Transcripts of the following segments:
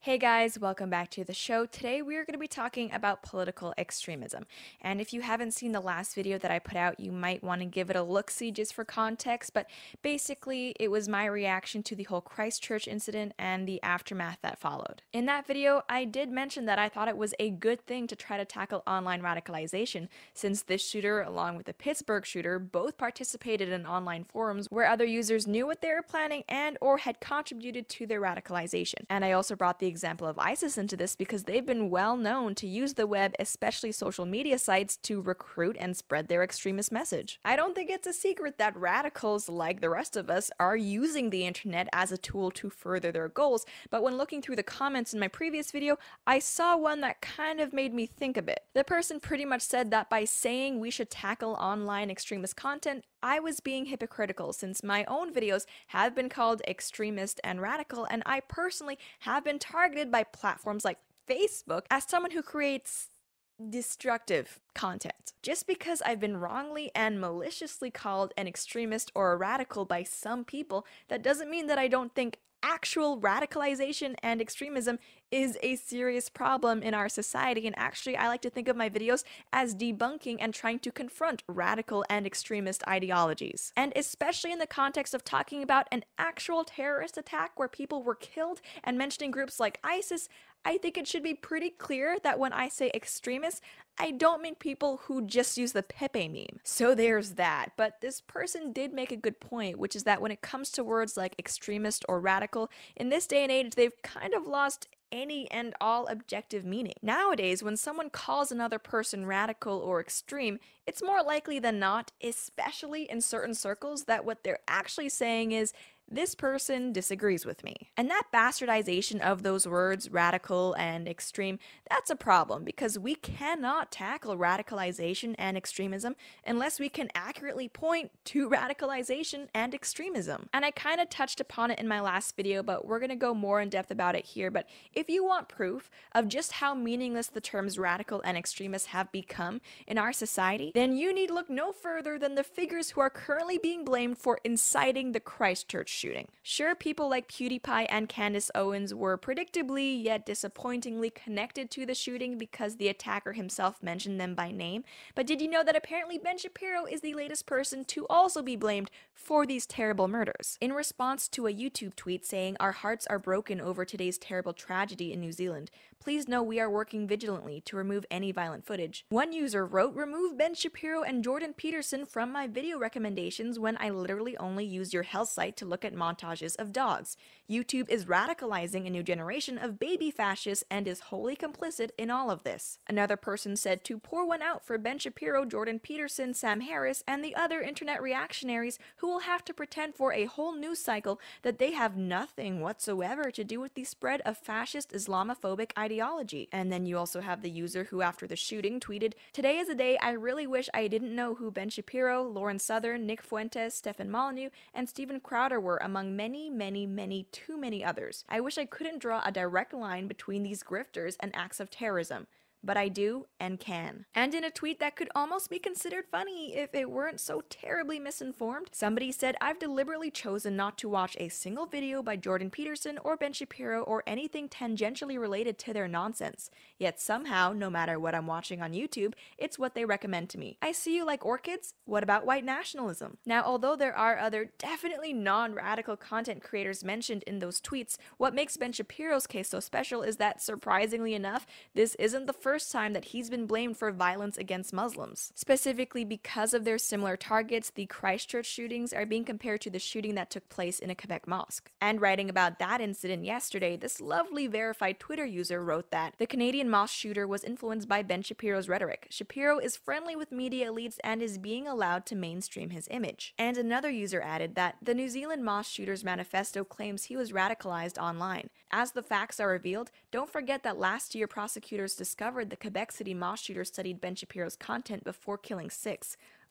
Hey guys, welcome back to the show. Today we are going to be talking about political extremism. And if you haven't seen the last video that I put out, you might want to give it a look-see just for context, but basically it was my reaction to the whole Christchurch incident and the aftermath that followed. In that video, I did mention that I thought it was a good thing to try to tackle online radicalization, since this shooter, along with the Pittsburgh shooter, both participated in online forums where other users knew what they were planning and or had contributed to their radicalization. And I also brought the example of ISIS into this because they've been well known to use the web, especially social media sites, to recruit and spread their extremist message. I don't think it's a secret that radicals, like the rest of us, are using the internet as a tool to further their goals, but when looking through the comments in my previous video, I saw one that kind of made me think a bit. The person pretty much said that by saying we should tackle online extremist content, I was being hypocritical, since my own videos have been called extremist and radical, and I personally have been targeted by platforms like Facebook as someone who creates destructive content. Just because I've been wrongly and maliciously called an extremist or a radical by some people, that doesn't mean that I don't think actual radicalization and extremism is a serious problem in our society, and actually I like to think of my videos as debunking and trying to confront radical and extremist ideologies. And especially in the context of talking about an actual terrorist attack where people were killed and mentioning groups like ISIS, I think it should be pretty clear that when I say extremists, I don't mean people who just use the Pepe meme. So there's that. But this person did make a good point, which is that when it comes to words like extremist or radical, in this day and age, they've kind of lost any and all objective meaning. Nowadays, when someone calls another person radical or extreme, it's more likely than not, especially in certain circles, that what they're actually saying is, this person disagrees with me. And that bastardization of those words, radical and extreme, that's a problem because we cannot tackle radicalization and extremism unless we can accurately point to radicalization and extremism. And I kind of touched upon it in my last video, but we're going to go more in depth about it here. But if you want proof of just how meaningless the terms radical and extremist have become in our society, then you need look no further than the figures who are currently being blamed for inciting the Christchurch shooting. Sure, people like PewDiePie and Candace Owens were predictably yet disappointingly connected to the shooting because the attacker himself mentioned them by name, but did you know that apparently Ben Shapiro is the latest person to also be blamed for these terrible murders? In response to a YouTube tweet saying, "Our hearts are broken over today's terrible tragedy in New Zealand. Please know we are working vigilantly to remove any violent footage," one user wrote, "Remove Ben Shapiro and Jordan Peterson from my video recommendations when I literally only use your health site to look at montages of dogs. YouTube is radicalizing a new generation of baby fascists and is wholly complicit in all of this." Another person said to pour one out for Ben Shapiro, Jordan Peterson, Sam Harris, and the other internet reactionaries who will have to pretend for a whole news cycle that they have nothing whatsoever to do with the spread of fascist Islamophobic ideology. And then you also have the user who after the shooting tweeted, "Today is a day I really wish I didn't know who Ben Shapiro, Lauren Southern, Nick Fuentes, Stefan Molyneux, and Steven Crowder were among many, too many others. I wish I couldn't draw a direct line between these grifters and acts of terrorism. But I do and can." And in a tweet that could almost be considered funny if it weren't so terribly misinformed, somebody said, "I've deliberately chosen not to watch a single video by Jordan Peterson or Ben Shapiro or anything tangentially related to their nonsense. Yet somehow, no matter what I'm watching on YouTube, it's what they recommend to me. I see you like orchids? What about white nationalism?" Now, although there are other definitely non-radical content creators mentioned in those tweets, what makes Ben Shapiro's case so special is that, surprisingly enough, this isn't the first time that he's been blamed for violence against Muslims. Specifically because of their similar targets, the Christchurch shootings are being compared to the shooting that took place in a Quebec mosque. And writing about that incident yesterday, this lovely verified Twitter user wrote that the Canadian mosque shooter was influenced by Ben Shapiro's rhetoric. Shapiro is friendly with media elites and is being allowed to mainstream his image. And another user added that the New Zealand mosque shooter's manifesto claims he was radicalized online. As the facts are revealed, don't forget that last year prosecutors discovered the Quebec City mosque shooter studied Ben Shapiro's content before killing 6.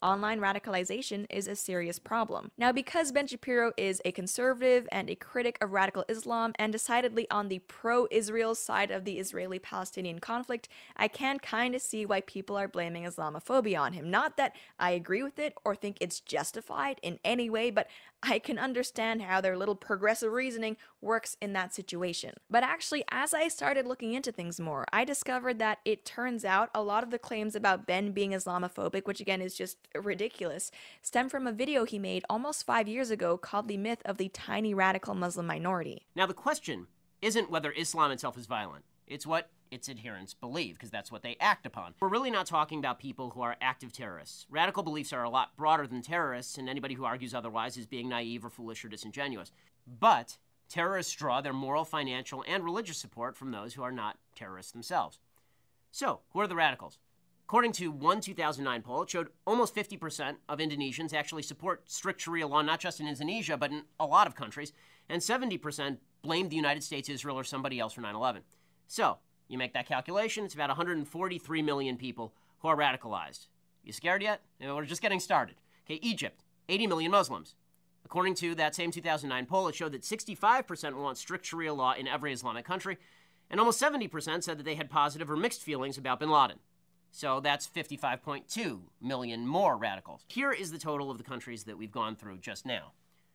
online radicalization is a serious problem. Now, because Ben Shapiro is a conservative and a critic of radical Islam and decidedly on the pro-Israel side of the Israeli-Palestinian conflict, I can kind of see why people are blaming Islamophobia on him. Not that I agree with it or think it's justified in any way, but I can understand how their little progressive reasoning works in that situation. But actually, as I started looking into things more, I discovered that it turns out a lot of the claims about Ben being Islamophobic, which again is just ridiculous, stem from a video he made almost 5 years ago called The Myth of the Tiny Radical Muslim Minority. Now, the question isn't whether Islam itself is violent. It's what its adherents believe, because that's what they act upon. We're really not talking about people who are active terrorists. Radical beliefs are a lot broader than terrorists, and anybody who argues otherwise is being naive or foolish or disingenuous. But terrorists draw their moral, financial, and religious support from those who are not terrorists themselves. So, who are the radicals? According to one 2009 poll, it showed almost 50% of Indonesians actually support strict Sharia law, not just in Indonesia, but in a lot of countries, and 70% blamed the United States, Israel, or somebody else for 9/11. So, you make that calculation, it's about 143 million people who are radicalized. You scared yet? We're just getting started. Okay, Egypt, 80 million Muslims. According to that same 2009 poll, it showed that 65% want strict Sharia law in every Islamic country, and almost 70% said that they had positive or mixed feelings about bin Laden. So that's 55.2 million more radicals. Here is the total of the countries that we've gone through just now.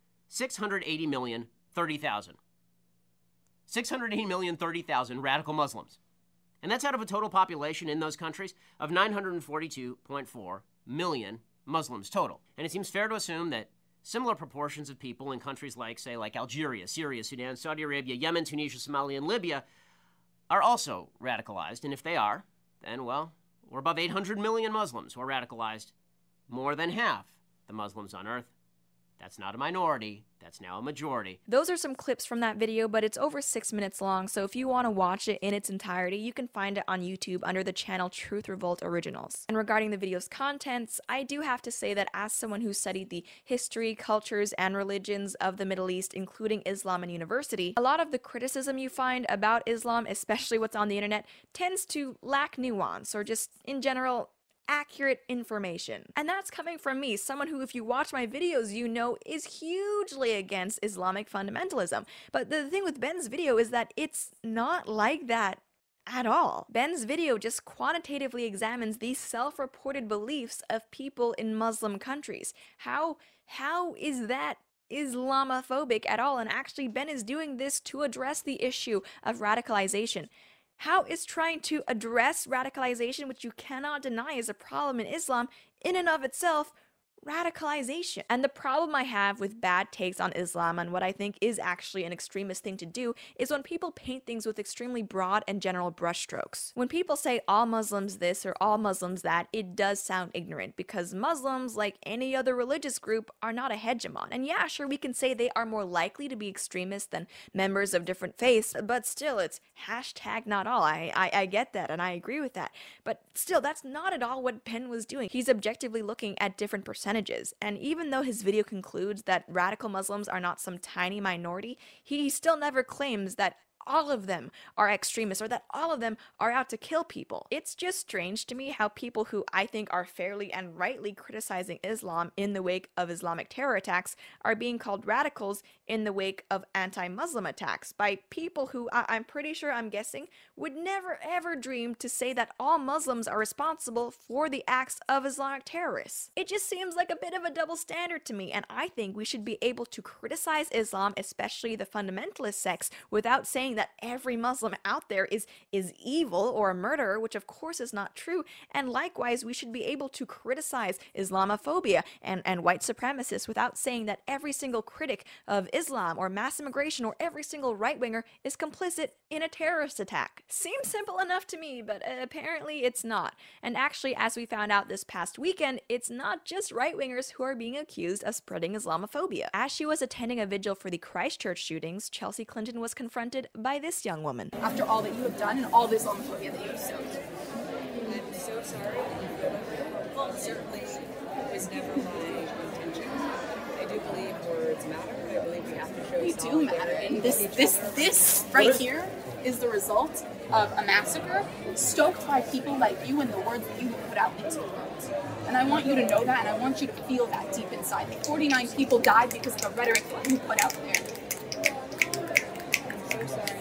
680,030,000. 680,030,000 radical Muslims. And that's out of a total population in those countries of 942.4 million Muslims total. And it seems fair to assume that similar proportions of people in countries like, say, like Algeria, Syria, Sudan, Saudi Arabia, Yemen, Tunisia, Somalia, and Libya are also radicalized. And if they are, then, well, we're above 800 million Muslims who are radicalized. More than half the Muslims on Earth. That's not a minority, that's now a majority. Those are some clips from that video, but it's over 6 minutes long, so if you want to watch it in its entirety, you can find it on YouTube under the channel Truth Revolt Originals. And regarding the video's contents, I do have to say that as someone who studied the history, cultures, and religions of the Middle East, including Islam in university, a lot of the criticism you find about Islam, especially what's on the internet, tends to lack nuance, or just, in general, accurate information. And that's coming from me, someone who, if you watch my videos, you know is hugely against Islamic fundamentalism. But the thing with Ben's video is that it's not like that at all. Ben's video just quantitatively examines the self-reported beliefs of people in Muslim countries. How is that Islamophobic at all? And actually, Ben is doing this to address the issue of radicalization. How is trying to address radicalization, which you cannot deny is a problem in Islam, in and of itself, radicalization? And the problem I have with bad takes on Islam and what I think is actually an extremist thing to do is when people paint things with extremely broad and general brushstrokes. When people say all Muslims this or all Muslims that, it does sound ignorant because Muslims, like any other religious group, are not a hegemon. And yeah, sure, we can say they are more likely to be extremists than members of different faiths, but still, it's hashtag not all. I get that and I agree with that. But still, that's not at all what Ben was doing. He's objectively looking at different percentages. And even though his video concludes that radical Muslims are not some tiny minority, he still never claims that all of them are extremists or that all of them are out to kill people. It's just strange to me how people who I think are fairly and rightly criticizing Islam in the wake of Islamic terror attacks are being called radicals in the wake of anti-Muslim attacks by people who I'm pretty sure, I'm guessing, would never ever dream to say that all Muslims are responsible for the acts of Islamic terrorists. It just seems like a bit of a double standard to me, and I think we should be able to criticize Islam, especially the fundamentalist sects, without saying that every Muslim out there is evil or a murderer, which of course is not true. And likewise, we should be able to criticize Islamophobia and white supremacists without saying that every single critic of Islam or mass immigration or every single right-winger is complicit in a terrorist attack. Seems simple enough to me, but apparently it's not. And actually, as we found out this past weekend, it's not just right-wingers who are being accused of spreading Islamophobia. As she was attending a vigil for the Christchurch shootings, Chelsea Clinton was confronted by this young woman. After all that you have done and all this Islamophobia that you have sowed. I'm so sorry. Well, certainly it was never my intention. I do believe words matter. I believe we have to show They do solidarity matter, and with this right here is the result of a massacre stoked by people like you and the words that you have put out into the world. And I want you to know that, and I want you to feel that deep inside. The 49 people died because of the rhetoric that you put out there. I'm so sorry.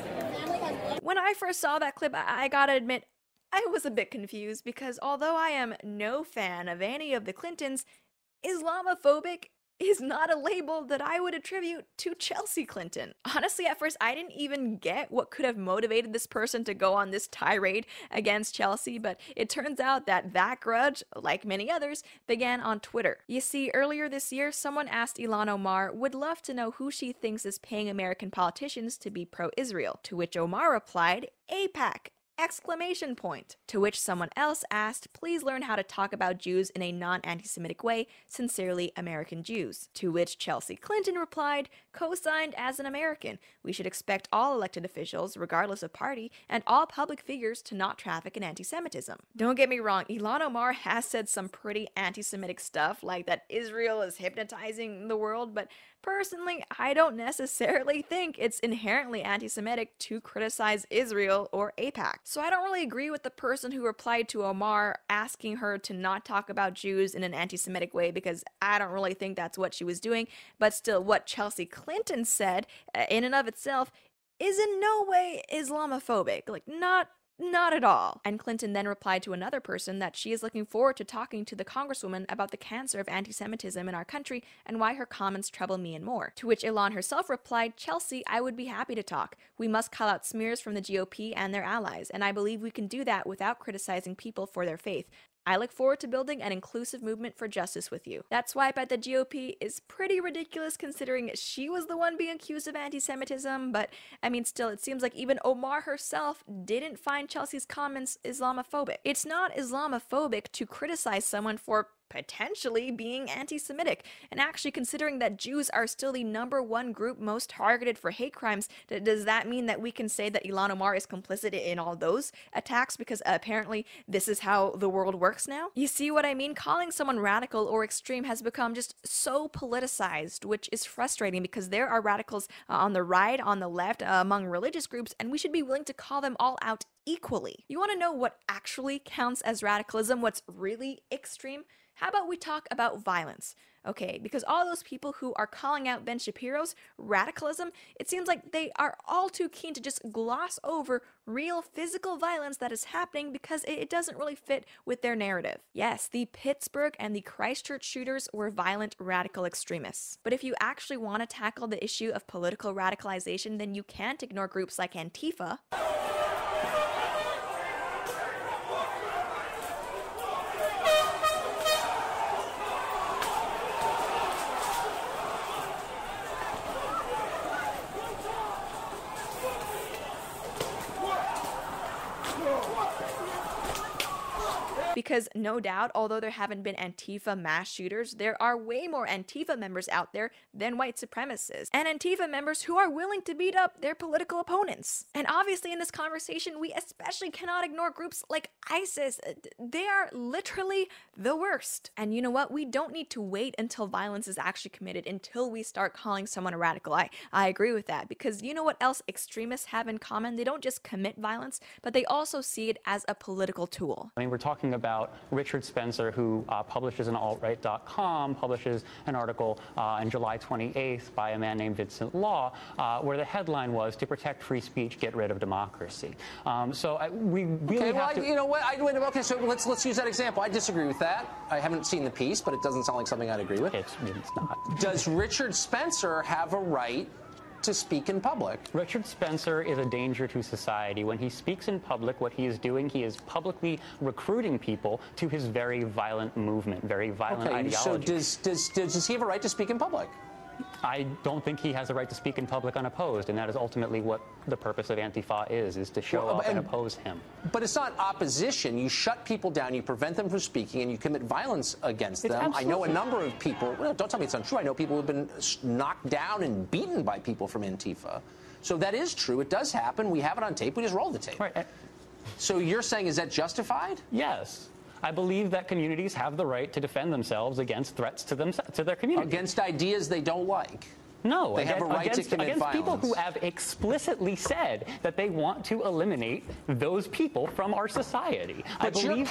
When I first saw that clip, I gotta admit, I was a bit confused because although I am no fan of any of the Clintons, Islamophobic is not a label that I would attribute to Chelsea Clinton. Honestly, at first, I didn't even get what could have motivated this person to go on this tirade against Chelsea, but it turns out that grudge, like many others, began on Twitter. You see, earlier this year, someone asked Ilhan Omar would love to know who she thinks is paying American politicians to be pro-Israel, to which Omar replied, AIPAC! Exclamation point. To which someone else asked, please learn how to talk about Jews in a non-anti-Semitic way, sincerely American Jews. To which Chelsea Clinton replied, co-signed as an American, we should expect all elected officials, regardless of party, and all public figures to not traffic in anti-Semitism. Don't get me wrong, Ilhan Omar has said some pretty anti-Semitic stuff, like that Israel is hypnotizing the world, but personally, I don't necessarily think it's inherently anti-Semitic to criticize Israel or AIPAC. So I don't really agree with the person who replied to Omar asking her to not talk about Jews in an anti-Semitic way, because I don't really think that's what she was doing. But still, what Chelsea Clinton said, in and of itself, is in no way Islamophobic. Like, not at all. And Clinton then replied to another person that she is looking forward to talking to the congresswoman about the cancer of anti-Semitism in our country and why her comments trouble me and more. To which Ilhan herself replied, Chelsea, I would be happy to talk. We must call out smears from the GOP and their allies, and I believe we can do that without criticizing people for their faith. I look forward to building an inclusive movement for justice with you. That swipe at the GOP is pretty ridiculous considering she was the one being accused of anti-Semitism, but I mean still, it seems like even Omar herself didn't find Chelsea's comments Islamophobic. It's not Islamophobic to criticize someone for potentially being anti-Semitic, and actually considering that Jews are still the #1 group most targeted for hate crimes, does that mean that we can say that Ilhan Omar is complicit in all those attacks because apparently this is how the world works now? You see what I mean? Calling someone radical or extreme has become just so politicized, which is frustrating because there are radicals on the right, on the left, among religious groups, and we should be willing to call them all out equally. You want to know what actually counts as radicalism, what's really extreme? How about we talk about violence? Okay, because all those people who are calling out Ben Shapiro's radicalism, it seems like they are all too keen to just gloss over real physical violence that is happening because it doesn't really fit with their narrative. Yes, the Pittsburgh and the Christchurch shooters were violent radical extremists. But if you actually want to tackle the issue of political radicalization, then you can't ignore groups like Antifa. Because no doubt, although there haven't been Antifa mass shooters, there are way more Antifa members out there than white supremacists, and Antifa members who are willing to beat up their political opponents. And obviously in this conversation, we especially cannot ignore groups like ISIS. They are literally the worst. And you know what? We don't need to wait until violence is actually committed until we start calling someone a radical. I agree with that, because you know what else extremists have in common? They don't just commit violence, but they also see it as a political tool. I mean, we're talking about Richard Spencer, who publishes in altright.com, publishes an article on July 28th by a man named Vincent Law, where the headline was, to protect free speech, get rid of democracy. We really have to... You know what? Okay, so let's use that example. I disagree with that. I haven't seen the piece, but it doesn't sound like something I'd agree with. It's not. Does Richard Spencer have a right to speak in public? Richard Spencer is a danger to society. When he speaks in public, what he is doing, he is publicly recruiting people to his very violent movement, very violent ideology. So does he have a right to speak in public? I don't think he has a right to speak in public unopposed, and that is ultimately what the purpose of Antifa is to show up and oppose him. But it's not opposition. You shut people down, you prevent them from speaking, and you commit violence against them. Absolutely. I know a number of people, well, don't tell me it's untrue, I know people who have been knocked down and beaten by people from Antifa. So that is true. It does happen. We have it on tape. We just roll the tape. Right. So you're saying, is that justified? Yes. I believe that communities have the right to defend themselves against threats to their community. Against ideas they don't like. No, they have a right to commit against violence. people who have explicitly said that they want to eliminate those people from our society. But you're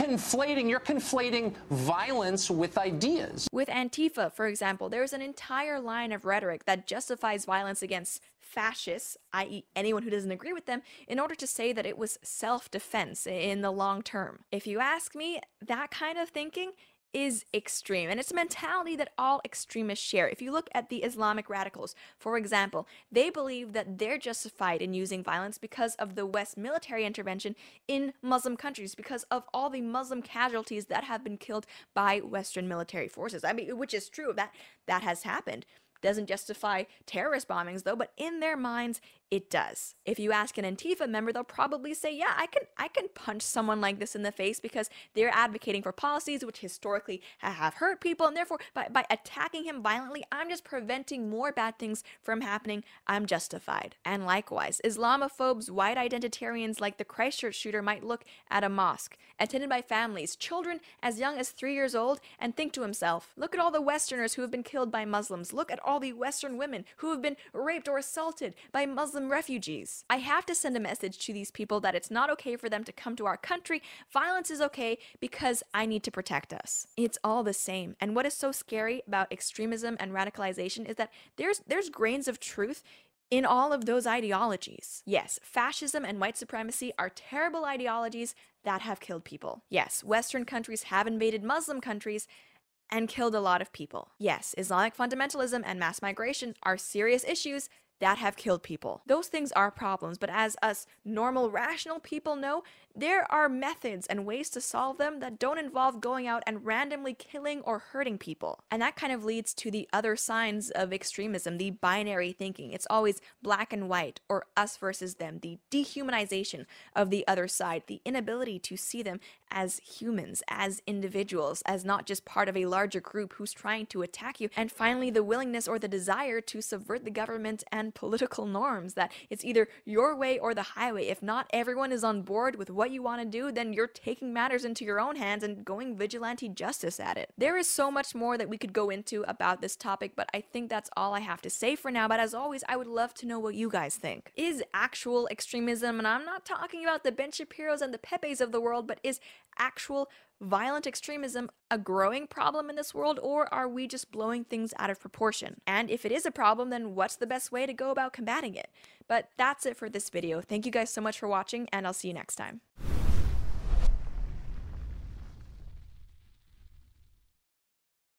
conflating violence with ideas. With Antifa, for example, there's an entire line of rhetoric that justifies violence against fascists, i.e. anyone who doesn't agree with them, in order to say that it was self-defense in the long term. If you ask me, that kind of thinking is extreme, and it's a mentality that all extremists share. If you look at the Islamic radicals, for example, they believe that they're justified in using violence because of the West military intervention in Muslim countries, because of all the Muslim casualties that have been killed by Western military forces. I mean, which is true, that has happened. Doesn't justify terrorist bombings though, but in their minds it does. If you ask an Antifa member, they'll probably say, yeah, I can punch someone like this in the face because they're advocating for policies which historically have hurt people, and therefore by attacking him violently, I'm just preventing more bad things from happening. I'm justified. And likewise, Islamophobes, white identitarians like the Christchurch shooter might look at a mosque attended by families, children as young as 3 years old, and think to himself, look at all the Westerners who have been killed by Muslims. Look at all the Western women who have been raped or assaulted by Muslim refugees. I have to send a message to these people that it's not okay for them to come to our country. Violence is okay because I need to protect us. It's all the same. And what is so scary about extremism and radicalization is that there's grains of truth in all of those ideologies. Yes, fascism and white supremacy are terrible ideologies that have killed people. Yes, Western countries have invaded Muslim countries and killed a lot of people. Yes, Islamic fundamentalism and mass migration are serious issues that have killed people. Those things are problems, but as us normal, rational people know, there are methods and ways to solve them that don't involve going out and randomly killing or hurting people. And that kind of leads to the other signs of extremism, the binary thinking. It's always black and white or us versus them, the dehumanization of the other side, the inability to see them as humans, as individuals, as not just part of a larger group who's trying to attack you. And finally, the willingness or the desire to subvert the government and political norms, that it's either your way or the highway. If not everyone is on board with what you want to do, then you're taking matters into your own hands and going vigilante justice at it. There is so much more that we could go into about this topic, but I think that's all I have to say for now. But as always, I would love to know what you guys think. Is actual extremism, and I'm not talking about the Ben Shapiros and the Pepes of the world, but is actual violent extremism a growing problem in this world, or are we just blowing things out of proportion? And if it is a problem, then what's the best way to go about combating it? But that's it for this video. Thank you guys so much for watching, and I'll see you next time.